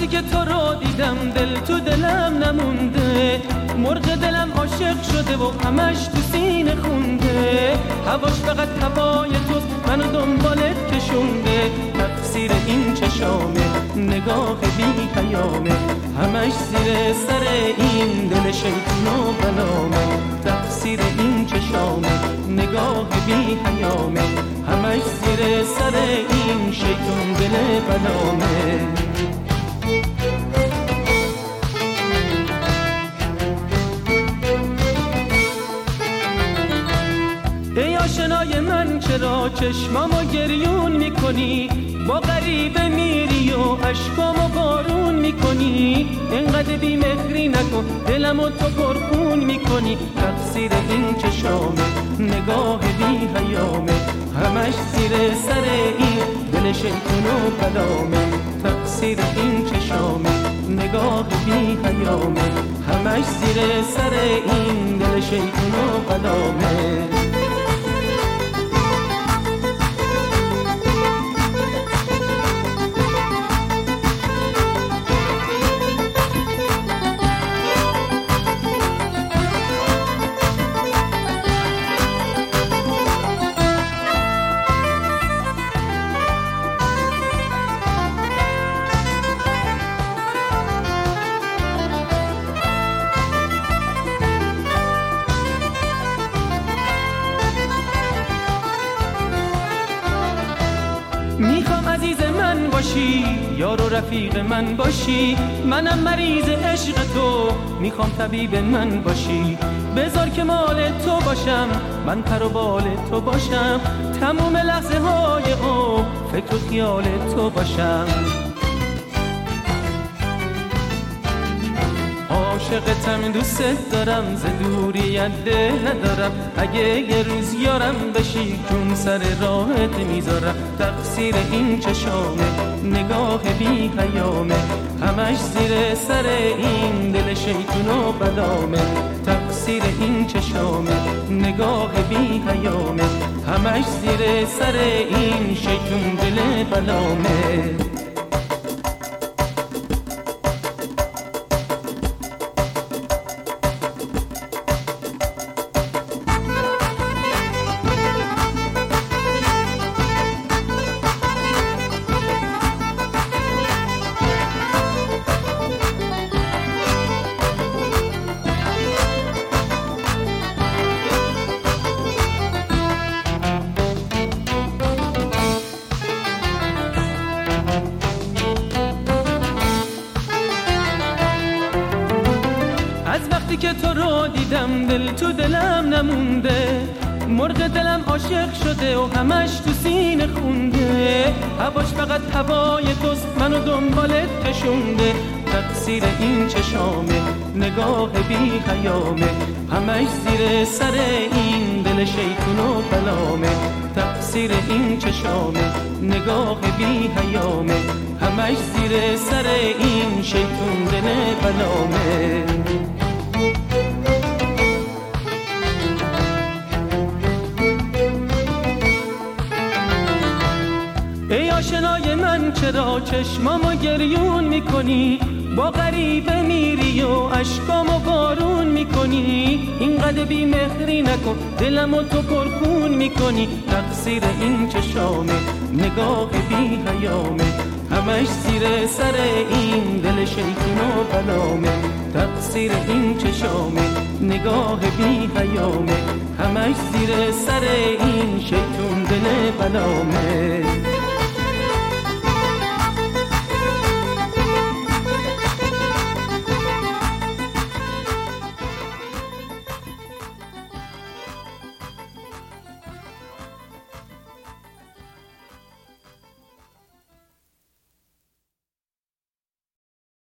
وقتی که تو رو دیدم دل تو دلم نمونده، مرغ دلم عاشق شده و همش تو سینه خونده. هواش فقط هوای توست، منو دنبالت کشونده. تقصیر این چشامه، نگاه بی پیامه، همش زیر سر این دل شیطون و بلامه. تقصیر این چشامه، نگاه بی پیامه، همش زیر سر این شیطون دل بلامه. ای آشنای من چرا چشمامو گریون میکنی؟ با غریبه میری و اشکامو بارون میکنی. اینقدر بی‌مهری نکن، دلمو تو پرخون میکنی. تقصیر این چشامه، نگاه بی حیامه، همش زیر سر این دل شیطون و بلامه. تقصیر این چشامه، نگاه بی حیامه، همش زیر سر این دل شیطون و بلامه. میخوام عزیز من باشی، یار و رفیق من باشی. منم مریض عشق تو، میخوام طبیب من باشی. بذار که مال تو باشم، من پر و بال تو باشم. تموم لحظه های او فکر و خیال تو باشم. عاشقتم، دوست دارم، ز دوریت ده ندارم. اگه یه روز یارم بشی، جون سر راهت میذارم. تقصیر این چشامه، نگاه بی حیامه، همش زیر سر این دل شیطون و بلامه. تقصیر این چشامه، نگاه بی حیامه، همش زیر سر این شیطون دل بلامه. از وقتی که تو رو دیدم دل تو دلم نمونده، مرغ دلم عاشق شده و همش تو سینه خونده. هواش فقط هوای توست، منو دنبالت کشونده. تقصیر این چشامه، نگاه بی حیامه، همش زیر سر این دل شیطون و بلامه. تقصیر این چشامه، نگاه بی حیامه، همش زیر سر این شیطون دل بلامه. ای آشنای من چرا چشمامو گریون میکنی؟ با غریبه میری و اشکامو بارون میکنی. اینقدر بی‌مهری نکن، دلمو تو پرخون میکنی. تقصیر این چشامه، نگاه بی حیامه، همش زیر سر این دل شیطون و بلامه. تقصیر این چشامه، نگاه بی حیامه، همش زیر سر این شیطون دل بلامه.